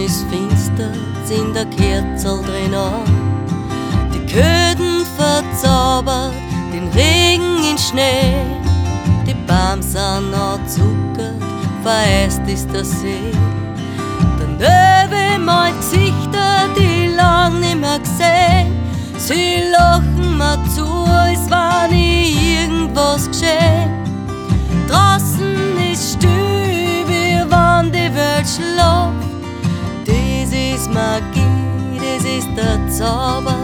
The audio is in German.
ist finster, sind der Kerzel drin an. Die Köden verzaubert, den Regen in Schnee. Die Bäume sind anzuckert, vereist ist der See. Daneben mal Gesichter, die lang nimmer gesehen. Sie lachen mir zu, als wenn irgendwas geschehen. Draußen ist still, wie wenn die Welt schlaft. Das ist Magie, das ist der Zauber